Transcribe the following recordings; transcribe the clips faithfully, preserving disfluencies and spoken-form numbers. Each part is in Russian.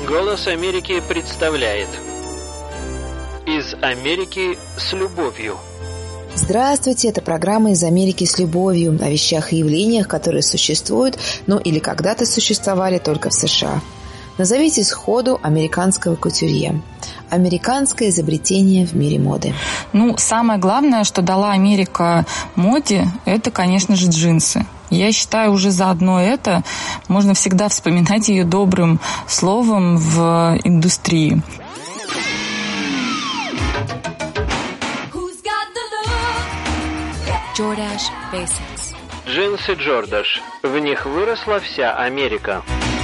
Голос Америки представляет «Из Америки с любовью». Здравствуйте, это программа «Из Америки с любовью» о вещах и явлениях, которые существуют, ну или когда-то существовали только в США. Назовите сходу американского кутюрье. Американское изобретение в мире моды. Ну, самое главное, что дала Америка моде, это, конечно же, джинсы. Я считаю, уже заодно это можно всегда вспоминать ее добрым словом в индустрии. Jordache Basics. Джинсы Jordache. В них выросла вся Америка.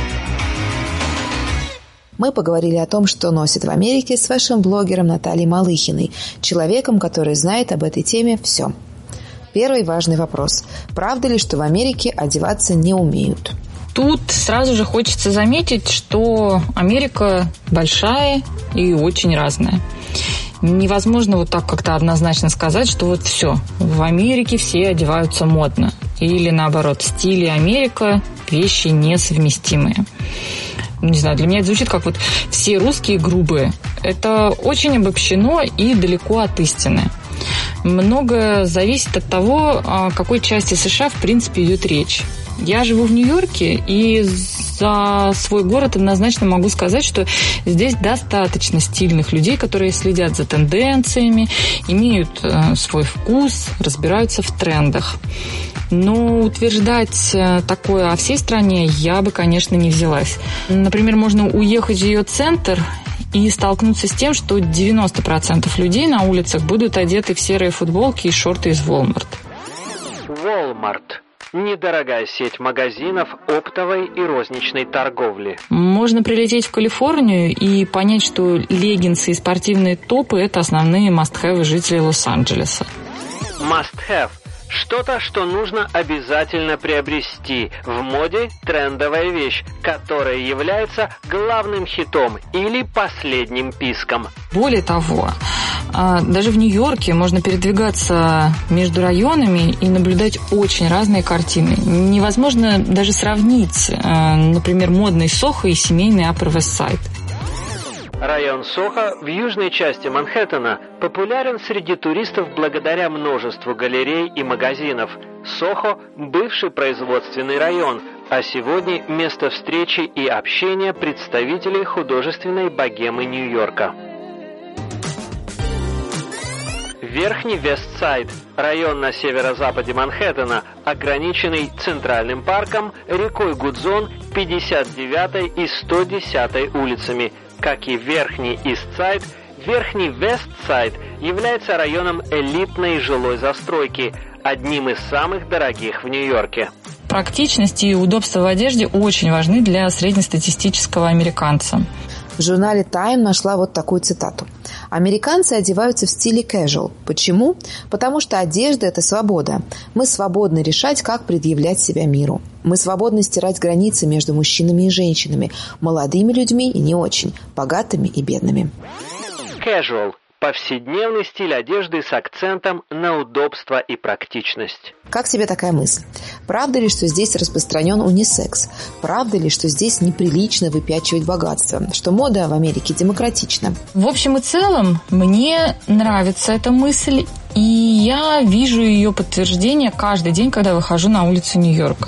Мы поговорили о том, что носит в Америке, с фэшн-блогером Натальей Малыхиной, человеком, который знает об этой теме все. Первый важный вопрос. Правда ли, что в Америке одеваться не умеют? Тут сразу же хочется заметить, что Америка большая и очень разная. Невозможно вот так как-то однозначно сказать, что вот все, в Америке все одеваются модно. Или наоборот, стиль и Америка – вещи несовместимые. Не знаю, для меня это звучит как вот все русские грубые. Это очень обобщено и далеко от истины. Многое зависит от того, о какой части США в принципе идет речь. Я живу в Нью-Йорке, и за свой город однозначно могу сказать, что здесь достаточно стильных людей, которые следят за тенденциями, имеют свой вкус, разбираются в трендах. Но утверждать такое о всей стране я бы, конечно, не взялась. Например, можно уехать в ее центр и столкнуться с тем, что девяносто процентов людей на улицах будут одеты в серые футболки и шорты из Walmart. Walmart. Недорогая сеть магазинов оптовой и розничной торговли. Можно прилететь в Калифорнию и понять, что леггинсы и спортивные топы – это основные must-have жителей Лос-Анджелеса. Must-have. Что-то, что нужно обязательно приобрести. В моде трендовая вещь, которая является главным хитом или последним писком. Более того, даже в Нью-Йорке можно передвигаться между районами и наблюдать очень разные картины. Невозможно даже сравнить, например, модный Сохо и семейный Upper West Side. Район Сохо в южной части Манхэттена популярен среди туристов благодаря множеству галерей и магазинов. Сохо – бывший производственный район, а сегодня место встречи и общения представителей художественной богемы Нью-Йорка. Верхний Вестсайд – район на северо-западе Манхэттена, ограниченный Центральным парком, рекой Гудзон, пятьдесят девятой и сто десятой улицами. Как и Верхний Истсайд, Верхний Вестсайд является районом элитной жилой застройки, одним из самых дорогих в Нью-Йорке. Практичность и удобство в одежде очень важны для среднестатистического американца. В журнале Time нашла вот такую цитату. «Американцы одеваются в стиле casual. Почему? Потому что одежда – это свобода. Мы свободны решать, как предъявлять себя миру. Мы свободны стирать границы между мужчинами и женщинами, молодыми людьми и не очень, богатыми и бедными». Casual. Повседневный стиль одежды с акцентом на удобство и практичность. Как тебе такая мысль? Правда ли, что здесь распространен унисекс? Правда ли, что здесь неприлично выпячивать богатство? Что мода в Америке демократична? В общем и целом, мне нравится эта мысль, и я вижу ее подтверждение каждый день, когда выхожу на улицу Нью-Йорка.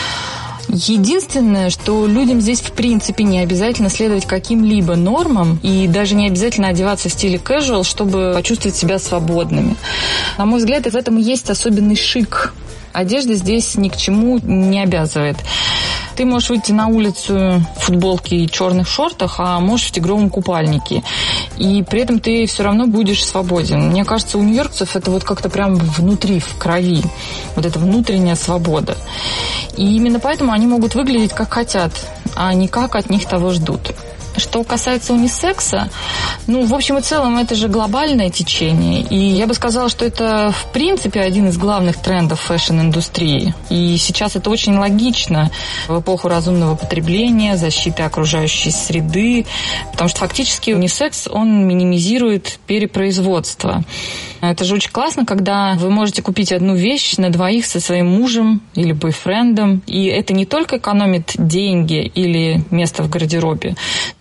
Единственное, что людям здесь в принципе не обязательно следовать каким-либо нормам и даже не обязательно одеваться в стиле casual, чтобы почувствовать себя свободными. На мой взгляд, в этом и есть особенный шик. Одежда здесь ни к чему не обязывает. Ты можешь выйти на улицу в футболке и черных шортах, а можешь в тигровом купальнике. И при этом ты все равно будешь свободен. Мне кажется, у нью-йоркцев это вот как-то прям внутри, в крови. Вот эта внутренняя свобода. И именно поэтому они могут выглядеть как хотят, а не как от них того ждут. Что касается унисекса, ну, в общем и целом, это же глобальное течение. И я бы сказала, что это, в принципе, один из главных трендов фэшн-индустрии. И сейчас это очень логично в эпоху разумного потребления, защиты окружающей среды, потому что фактически унисекс, он минимизирует перепроизводство. Это же очень классно, когда вы можете купить одну вещь на двоих со своим мужем или бойфрендом. И это не только экономит деньги или место в гардеробе,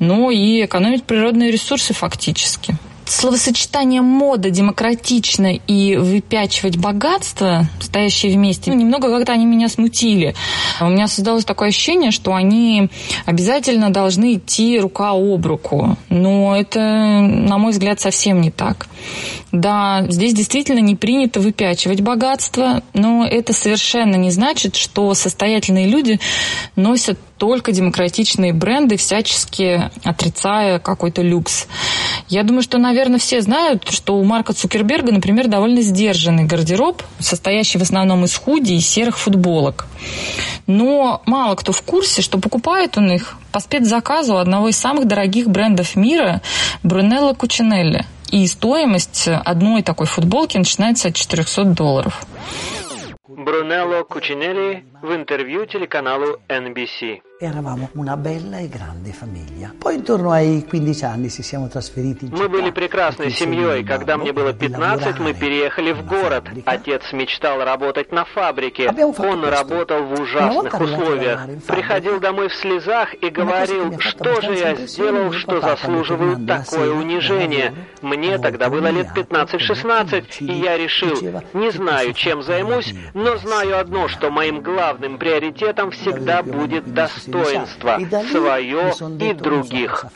но и экономить природные ресурсы фактически. Словосочетание «мода», «демократично» и «выпячивать богатство», стоящие вместе, немного как-то они меня смутили. У меня создалось такое ощущение, что они обязательно должны идти рука об руку. Но это, на мой взгляд, совсем не так. Да, здесь действительно не принято выпячивать богатство, но это совершенно не значит, что состоятельные люди носят только демократичные бренды, всячески отрицая какой-то люкс. Я думаю, что, наверное, все знают, что у Марка Цукерберга, например, довольно сдержанный гардероб, состоящий в основном из худи и серых футболок. Но мало кто в курсе, что покупает он их по спецзаказу одного из самых дорогих брендов мира Brunello Cucinelli. И стоимость одной такой футболки начинается от четырехсот долларов. Брунелло Кучинелли в интервью телеканалу эн би си. Eravamo una bella e grande famiglia. Poi intorno ai quindici anni ci siamo trasferiti in città. Мы были прекрасной семьей. Когда мне было пятнадцать, мы переехали в город. Отец мечтал работать на фабрике. Он работал в ужасных условиях. Приходил домой в слезах и говорил, что же я сделал, что заслуживаю такое унижение. Мне тогда было лет пятнадцать-шестнадцать, и я решил, не знаю, чем займусь, но знаю одно, что моим главным приоритетом всегда будет достоинство. Достоинство свое и других.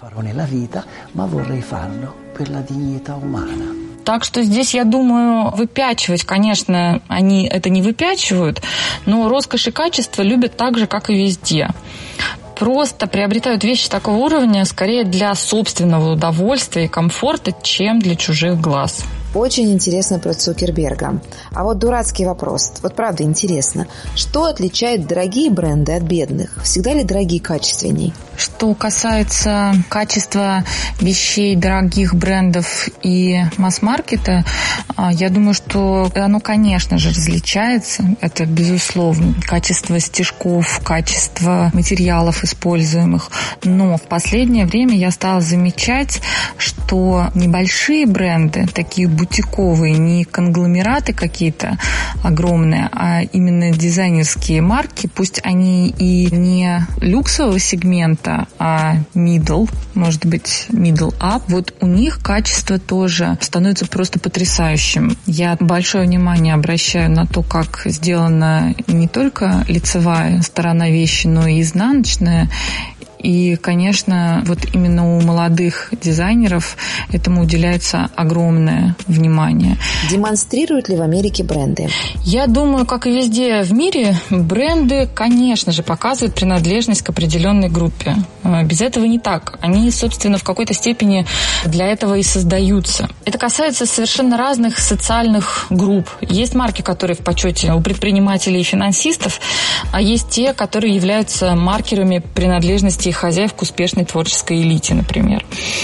Так что здесь, я думаю, выпячивать, конечно, они это не выпячивают, но роскошь и качество любят так же, как и везде. Просто приобретают вещи такого уровня скорее для собственного удовольствия и комфорта, чем для чужих глаз. Очень интересно про Цукерберга. А вот дурацкий вопрос. Вот правда интересно. Что отличает дорогие бренды от бедных? Всегда ли дорогие качественней? Что касается качества вещей дорогих брендов и масс-маркета, я думаю, что оно, конечно же, различается. Это безусловно. Качество стежков, качество материалов используемых. Но в последнее время я стала замечать, что небольшие бренды, такие бутиковые, не конгломераты какие-то огромные, а именно дизайнерские марки, пусть они и не люксового сегмента, а middle, может быть, middle up, вот у них качество тоже становится просто потрясающим. Я большое внимание обращаю на то, как сделана не только лицевая сторона вещи, но и изнаночная. И, конечно, вот именно у молодых дизайнеров этому уделяется огромное внимание. Демонстрируют ли в Америке бренды? Я думаю, как и везде в мире, бренды, конечно же, показывают принадлежность к определенной группе. Без этого не так. Они, собственно, в какой-то степени для этого и создаются. Это касается совершенно разных социальных групп. Есть марки, которые в почете у предпринимателей и финансистов, а есть те, которые являются маркерами принадлежности хозяев к успешной творческой элите, например.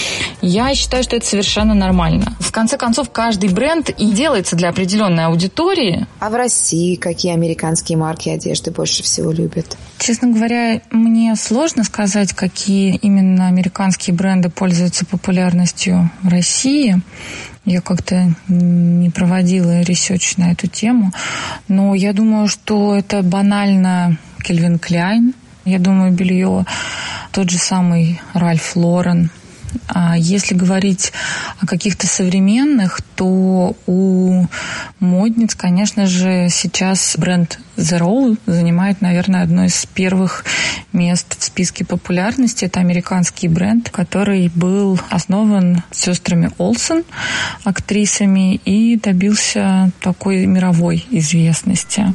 Я считаю, что это совершенно нормально. В конце концов, каждый бренд и делается для определенной аудитории. А в России какие американские марки одежды больше всего любят? Честно говоря, мне сложно сказать, какие именно американские бренды пользуются популярностью в России. Я как-то не проводила ресерч на эту тему. Но я думаю, что это банально Calvin Klein. Я думаю, белье тот же самый Ральф Лорен. А если говорить о каких-то современных, то у модниц, конечно же, сейчас бренд The Roll занимает, наверное, одно из первых мест в списке популярности. Это американский бренд, который был основан сестрами Олсен, актрисами, и добился такой мировой известности.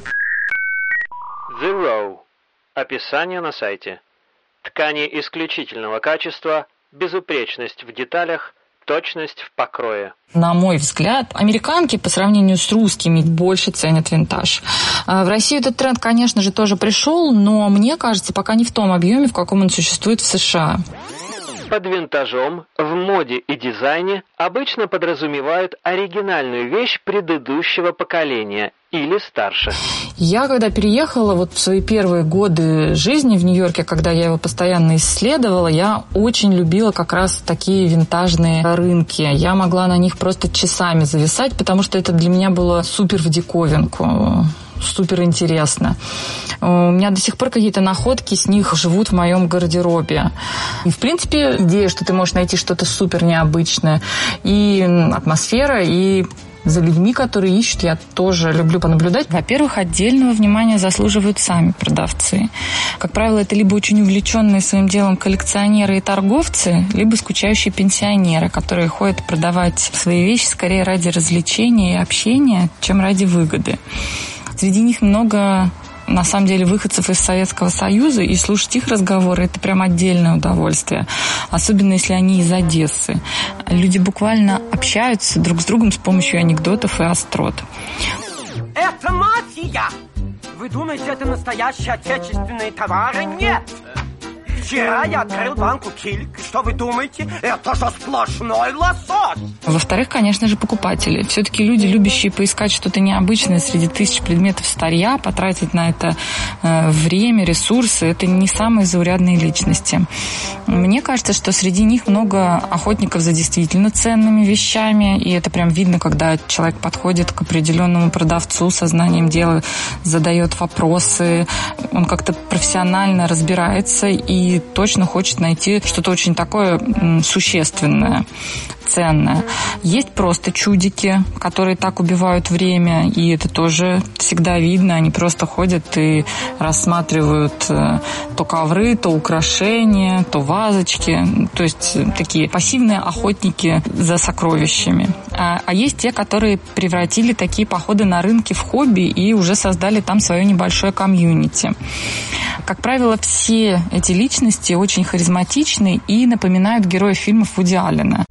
The Row. Описание на сайте. Ткани исключительного качества, безупречность в деталях, точность в покрое. На мой взгляд, американки по сравнению с русскими больше ценят винтаж. В Россию этот тренд, конечно же, тоже пришел, но мне кажется, пока не в том объеме, в каком он существует в США. Под винтажом в моде и дизайне обычно подразумевают оригинальную вещь предыдущего поколения или старше. Я, когда переехала вот в свои первые годы жизни в Нью-Йорке, когда я его постоянно исследовала, я очень любила как раз такие винтажные рынки. Я могла на них просто часами зависать, потому что это для меня было супер в диковинку. супер интересно. У меня до сих пор какие-то находки с них живут в моем гардеробе. И, в принципе, идея, что ты можешь найти что-то супер необычное. И атмосфера, и за людьми, которые ищут, я тоже люблю понаблюдать. Во-первых, отдельного внимания заслуживают сами продавцы. Как правило, это либо очень увлеченные своим делом коллекционеры и торговцы, либо скучающие пенсионеры, которые ходят продавать свои вещи скорее ради развлечения и общения, чем ради выгоды. Среди них много, на самом деле, выходцев из Советского Союза, и слушать их разговоры – это прям отдельное удовольствие. Особенно, если они из Одессы. Люди буквально общаются друг с другом с помощью анекдотов и острот. Это мафия! Вы думаете, это настоящие отечественные товары? Нет! Вчера я открыл банку Кильк. Что вы думаете? Это же сплошной лосось! Во-вторых, конечно же, покупатели. Все-таки люди, любящие поискать что-то необычное среди тысяч предметов старья, потратить на это э, время, ресурсы, это не самые заурядные личности. Мне кажется, что среди них много охотников за действительно ценными вещами, и это прям видно, когда человек подходит к определенному продавцу со знанием дела, задает вопросы, он как-то профессионально разбирается и точно хочет найти что-то очень такое существенное, ценное. Есть просто чудики, которые так убивают время, и это тоже всегда видно. Они просто ходят и рассматривают то ковры, то украшения, то вазочки. То есть такие пассивные охотники за сокровищами. А, а есть те, которые превратили такие походы на рынки в хобби и уже создали там свое небольшое комьюнити. Как правило, все эти личности очень харизматичны и напоминают героев фильмов Вуди Аллена.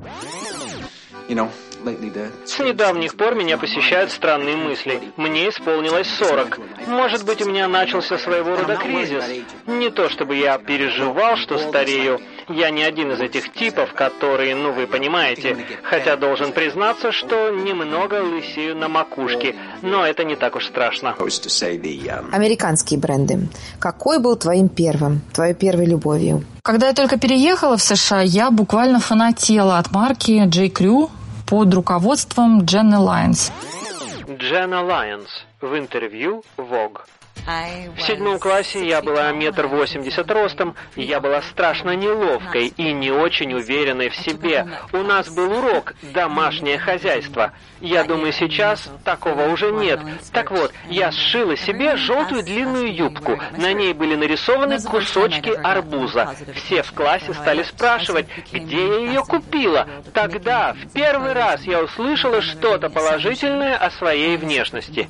С недавних пор меня посещают странные мысли. Мне исполнилось сорок. Может быть, у меня начался своего рода кризис. Не то чтобы я переживал, что старею. Я не один из этих типов, которые, ну вы понимаете, хотя должен признаться, что немного лысею на макушке, но это не так уж страшно. Американские бренды. Какой был твоим первым, твоей первой любовью? Когда я только переехала в США, я буквально фанатела от марки J. Crew под руководством Jenna Lyons. Jenna Lyons в интервью Vogue. В седьмом классе я была метр восемьдесят ростом, я была страшно неловкой и не очень уверенной в себе. У нас был урок «Домашнее хозяйство». Я думаю, сейчас такого уже нет. Так вот, я сшила себе желтую длинную юбку. На ней были нарисованы кусочки арбуза. Все в классе стали спрашивать, где я ее купила. Тогда, в первый раз, я услышала что-то положительное о своей внешности.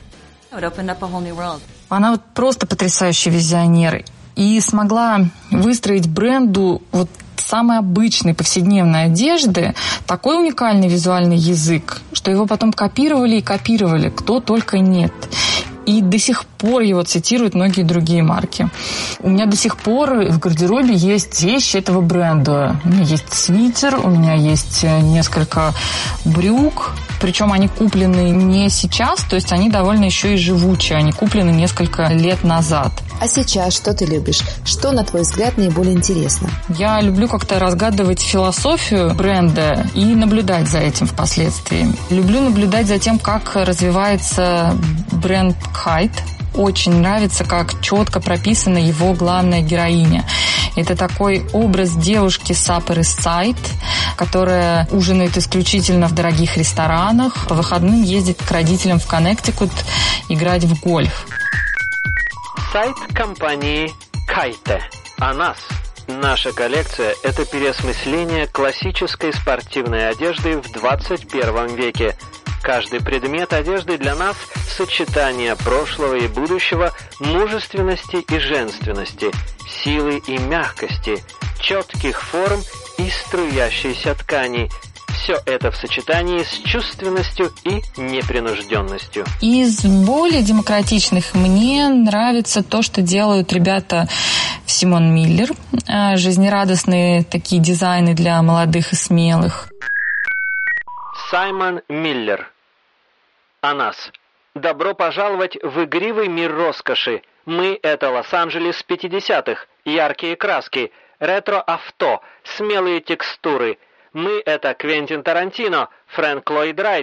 Она вот просто потрясающий визионер и смогла выстроить бренду вот самой обычной повседневной одежды такой уникальный визуальный язык, что его потом копировали и копировали, кто только нет. И до сих пор его цитируют многие другие марки. У меня до сих пор в гардеробе есть вещи этого бренда. У меня есть свитер, у меня есть несколько брюк. Причем они куплены не сейчас, то есть они довольно еще и живучие. Они куплены несколько лет назад. А сейчас что ты любишь? Что, на твой взгляд, наиболее интересно? Я люблю как-то разгадывать философию бренда и наблюдать за этим впоследствии. Люблю наблюдать за тем, как развивается бренд Kite. Очень нравится, как четко прописана его главная героиня. Это такой образ девушки с Upper East Side, которая ужинает исключительно в дорогих ресторанах, по выходным ездит к родителям в Коннектикут играть в гольф. Сайт компании Kite. О нас. Наша коллекция – это переосмысление классической спортивной одежды в двадцать первом веке. Каждый предмет одежды для нас – сочетание прошлого и будущего, мужественности и женственности, силы и мягкости, четких форм и струящейся ткани. Все это в сочетании с чувственностью и непринужденностью. Из более демократичных мне нравится то, что делают ребята в Симон Миллер. Жизнерадостные такие дизайны для молодых и смелых. Саймон Миллер. О нас. Добро пожаловать в игривый мир роскоши. Мы – это Лос-Анджелес пятидесятых, яркие краски, ретро-авто, смелые текстуры. Мы – это Квентин Тарантино, Фрэнк Ллойд Райт.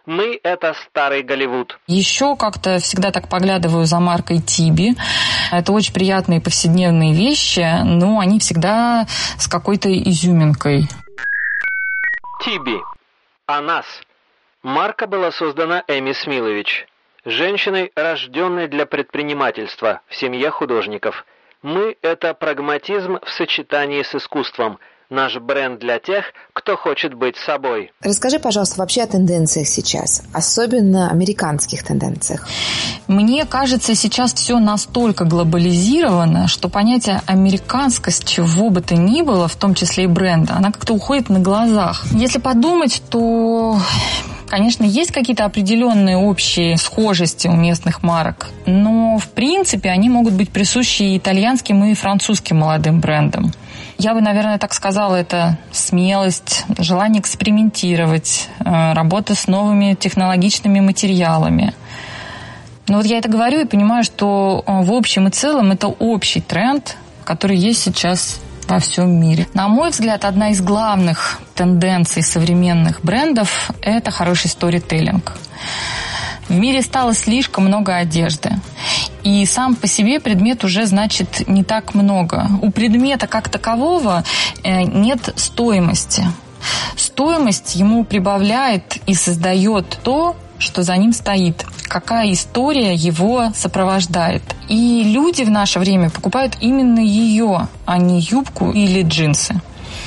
Мы – это старый Голливуд. Еще как-то всегда так поглядываю за маркой Тиби. Это очень приятные повседневные вещи, но они всегда с какой-то изюминкой. Тиби. О нас. Марка была создана Эми Смилович, женщиной, рожденной для предпринимательства в семье художников. Мы – это прагматизм в сочетании с искусством. Наш бренд для тех, кто хочет быть собой. Расскажи, пожалуйста, вообще о тенденциях сейчас, особенно американских тенденциях. Мне кажется, сейчас все настолько глобализировано, что понятие американскость чего бы то ни было, в том числе и бренда, она как-то уходит на глазах. Если подумать, то... Конечно, есть какие-то определенные общие схожести у местных марок, но, в принципе, они могут быть присущи и итальянским, и французским молодым брендам. Я бы, наверное, так сказала, это смелость, желание экспериментировать, работа с новыми технологичными материалами. Но вот я это говорю и понимаю, что в общем и целом это общий тренд, который есть сейчас во всем мире. На мой взгляд, одна из главных тенденций современных брендов – это хороший сторителлинг. В мире стало слишком много одежды. И сам по себе предмет уже значит не так много. У предмета как такового нет стоимости. Стоимость ему прибавляет и создает то, что за ним стоит, какая история его сопровождает. И люди в наше время покупают именно ее, а не юбку или джинсы.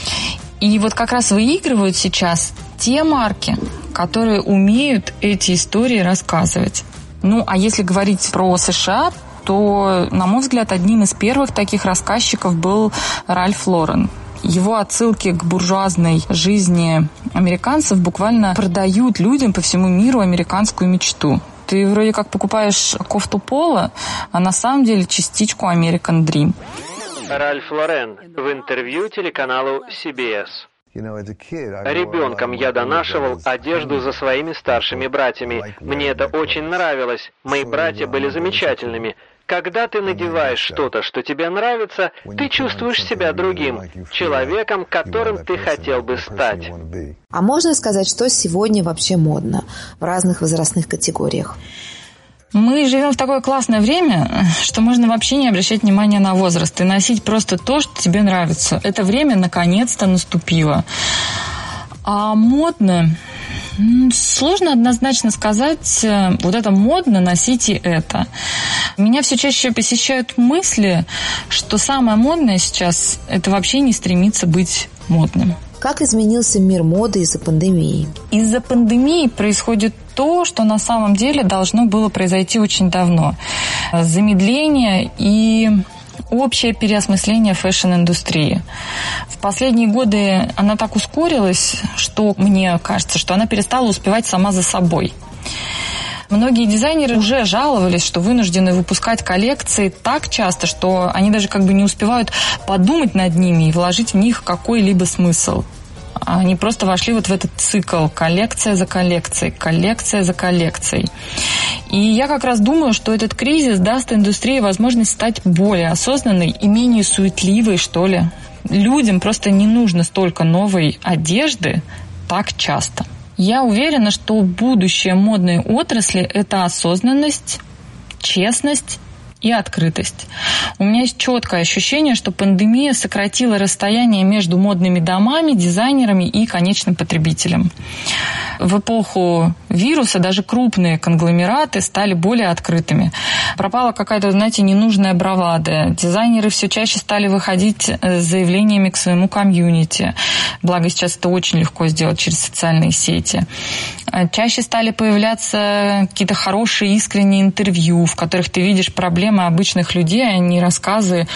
И вот как раз выигрывают сейчас те марки, которые умеют эти истории рассказывать. Ну, а если говорить про США, то, на мой взгляд, одним из первых таких рассказчиков был Ральф Лорен. Его отсылки к буржуазной жизни американцев буквально продают людям по всему миру американскую мечту. Ты вроде как покупаешь кофту Пола, а на самом деле частичку American Dream. Ральф Лорен в интервью телеканалу си би эс. Ребенком я донашивал одежду за своими старшими братьями. Мне это очень нравилось. Мои братья были замечательными. Когда ты надеваешь что-то, что тебе нравится, ты чувствуешь себя другим, человеком, которым ты хотел бы стать. А можно сказать, что сегодня вообще модно в разных возрастных категориях? Мы живем в такое классное время, что можно вообще не обращать внимания на возраст и носить просто то, что тебе нравится. Это время наконец-то наступило. А модно... Сложно однозначно сказать, вот это модно, носите это. Меня все чаще посещают мысли, что самое модное сейчас – это вообще не стремиться быть модным. Как изменился мир моды из-за пандемии? Из-за пандемии происходит то, что на самом деле должно было произойти очень давно. Замедление и общее переосмысление фэшн-индустрии. В последние годы она так ускорилась, что мне кажется, что она перестала успевать сама за собой. Многие дизайнеры уже жаловались, что вынуждены выпускать коллекции так часто, что они даже как бы не успевают подумать над ними и вложить в них какой-либо смысл. Они просто вошли вот в этот цикл коллекция за коллекцией, коллекция за коллекцией. И я как раз думаю, что этот кризис даст индустрии возможность стать более осознанной и менее суетливой, что ли. Людям просто не нужно столько новой одежды так часто. Я уверена, что будущее модной отрасли – это осознанность, честность и открытость. У меня есть четкое ощущение, что пандемия сократила расстояние между модными домами, дизайнерами и конечным потребителем. В эпоху вируса даже крупные конгломераты стали более открытыми. Пропала какая-то, знаете, ненужная бравада. Дизайнеры все чаще стали выходить с заявлениями к своему комьюнити. Благо, сейчас это очень легко сделать через социальные сети. Чаще стали появляться какие-то хорошие, искренние интервью, в которых ты видишь проблемы обычных людей, а не рассказы,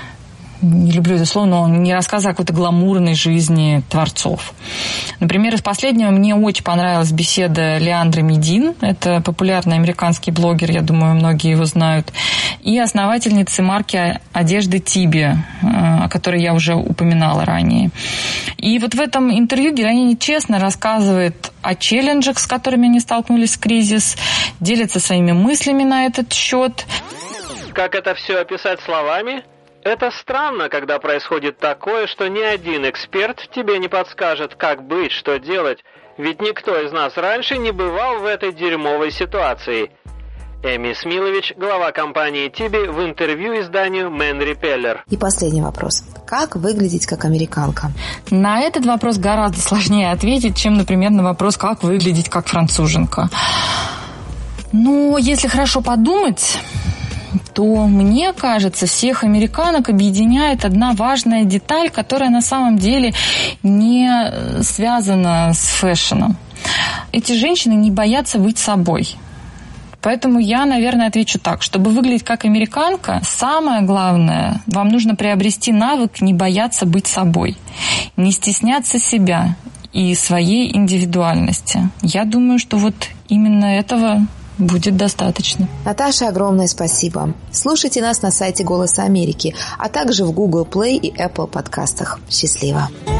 не люблю это слово, но не рассказы о какой-то гламурной жизни творцов. Например, из последнего мне очень понравилась беседа Леандры Медин. Это популярный американский блогер, я думаю, многие его знают. И основательницы марки одежды Тиби, о которой я уже упоминала ранее. И вот в этом интервью героиня честно рассказывает о челленджах, с которыми они столкнулись в кризис, делится своими мыслями на этот счет. Как это все описать словами? Это странно, когда происходит такое, что ни один эксперт тебе не подскажет, как быть, что делать. Ведь никто из нас раньше не бывал в этой дерьмовой ситуации. Эми Смилович, глава компании Тиби, в интервью изданию Man Repeller. И последний вопрос. Как выглядеть как американка? На этот вопрос гораздо сложнее ответить, чем, например, на вопрос, как выглядеть как француженка. Но если хорошо подумать, то, мне кажется, всех американок объединяет одна важная деталь, которая на самом деле не связана с фэшном. Эти женщины не боятся быть собой. Поэтому я, наверное, отвечу так. Чтобы выглядеть как американка, самое главное, вам нужно приобрести навык не бояться быть собой, не стесняться себя и своей индивидуальности. Я думаю, что вот именно этого будет достаточно. Наташа, огромное спасибо. Слушайте нас на сайте «Голоса Америки», а также в Google Play и Apple подкастах. Счастливо!